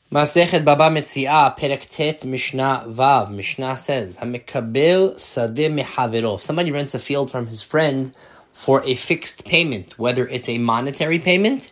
Masechet Baba Metziah, Perek Tet, Mishnah Vav. Mishnah says, Hamekabel Sadeh Mehavero. Somebody rents a field from his friend for a fixed payment, whether it's a monetary payment,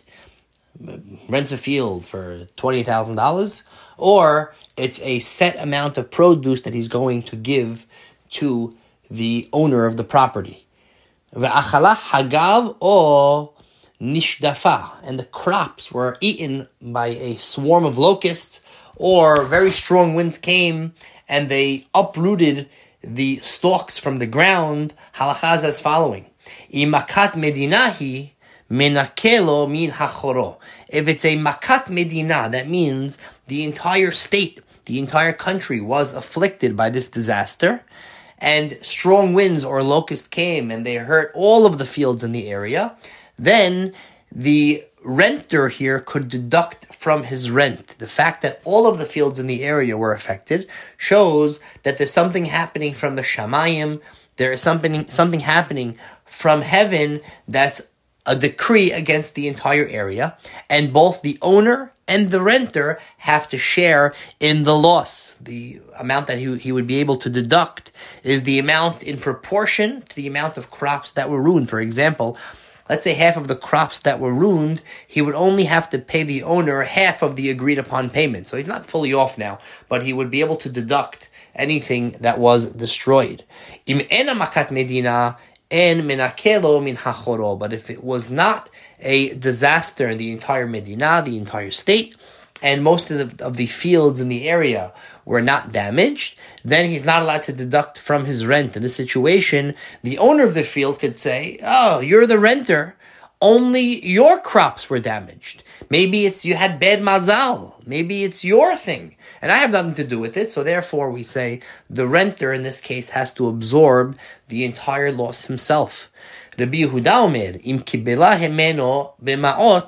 rents a field for $20,000, or it's a set amount of produce that he's going to give to the owner of the property. Ve'achala hagav o nishdafa, and the crops were eaten by a swarm of locusts, or very strong winds came and they uprooted the stalks from the ground. Halacha is as following: Imakat medinahi menakelo min hachoro. If it's a makat medina, that means the entire state, the entire country was afflicted by this disaster, and strong winds or locusts came and they hurt all of the fields in the area, then the renter here could deduct from his rent. The fact that all of the fields in the area were affected shows that there's something happening from the Shamayim, there is something happening from heaven that's a decree against the entire area, and both the owner and the renter have to share in the loss. The amount that he would be able to deduct is the amount in proportion to the amount of crops that were ruined. For example, let's say half of the crops that were ruined, he would only have to pay the owner half of the agreed upon payment. So he's not fully off now, but he would be able to deduct anything that was destroyed. Im ena makat medina en menakelo min hachoro. But if it was not a disaster in the entire Medina, the entire state, and most of the fields in the area were not damaged, then he's not allowed to deduct from his rent. In this situation, the owner of the field could say, oh, you're the renter, only your crops were damaged. Maybe it's you had bad mazal. Maybe it's your thing, and I have nothing to do with it. So therefore, we say the renter in this case has to absorb the entire loss himself. Rabbi Yehuda Omer, im kibela hemeno b'maot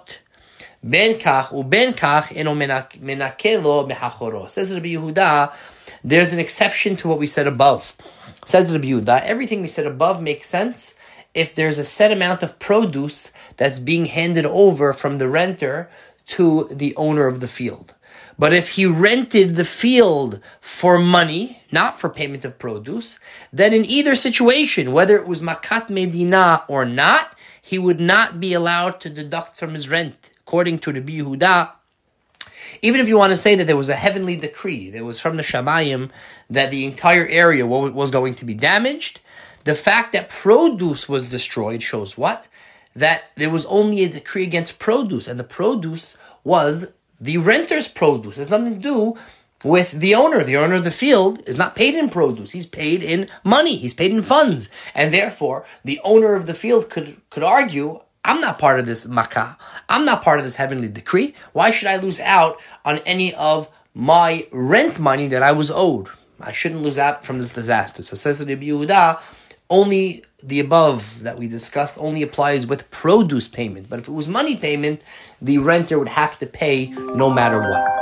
ben kach uben kach eno menakelo mehachoro. Says Rabbi Yehuda, there's an exception to what we said above. Says Rabbi Yehuda, everything we said above makes sense if there's a set amount of produce that's being handed over from the renter to the owner of the field. But if he rented the field for money, not for payment of produce, then in either situation, whether it was makat medina or not, he would not be allowed to deduct from his rent. According to Rabbi Yehuda, even if you want to say that there was a heavenly decree, there was from the Shamayim that the entire area was going to be damaged, the fact that produce was destroyed shows what? That there was only a decree against produce, and the produce was the renter's produce. It has nothing to do with the owner. The owner of the field is not paid in produce. He's paid in money. He's paid in funds. And therefore, the owner of the field could argue, I'm not part of this makkah. I'm not part of this heavenly decree. Why should I lose out on any of my rent money that I was owed? I shouldn't lose out from this disaster. So says Rabbi Yehuda, only the above that we discussed only applies with produce payment. But if it was money payment, the renter would have to pay no matter what.